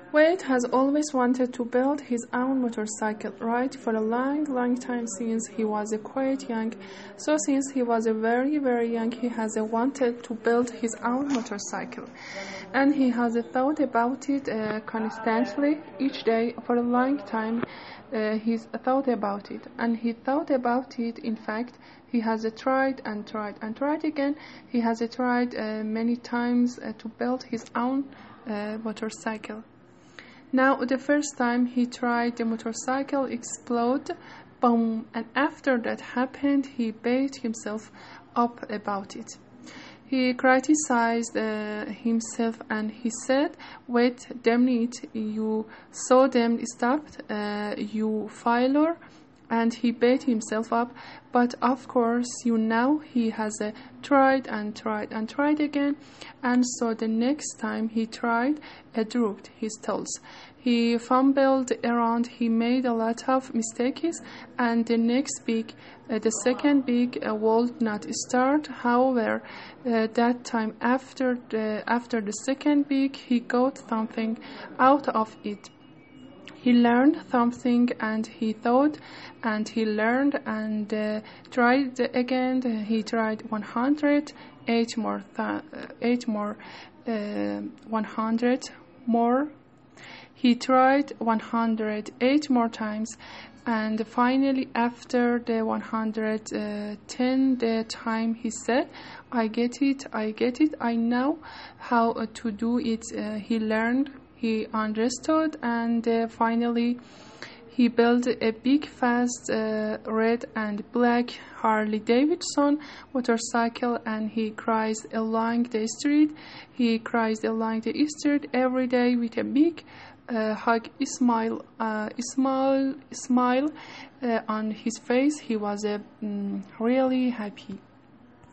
Wade has always wanted to build his own motorcycle, right? For a long, long time since he was quite young. So since he was very, very young, he has wanted to build his own motorcycle. And he has thought about it constantly, each day, for a long time. He's thought about it. And he thought about it, in fact, he has tried and tried and tried again. He has tried many times to build his own motorcycle. Now, the first time he tried, the motorcycle exploded, boom, and after that happened, he beat himself up about it. He criticized himself and he said, "Wait, damn it, you so damn stopped, you failure." And he beat himself up, but of course, now he has tried and tried and tried again, and so the next time he tried, dropped his tools. He fumbled around, he made a lot of mistakes, and the second big would not start. However, that time after the second big, he got something out of it. He learned something and he thought and he learned and tried again. He tried 100, 100 more. He tried 108 more times, and finally after the 110 the time he said, I get it, I know how to do it. He learned, he understood, and finally he built a big, fast red and black Harley Davidson motorcycle, and he cruised along the street. He cruised along the street every day with a big hug, smile on his face. He was really happy.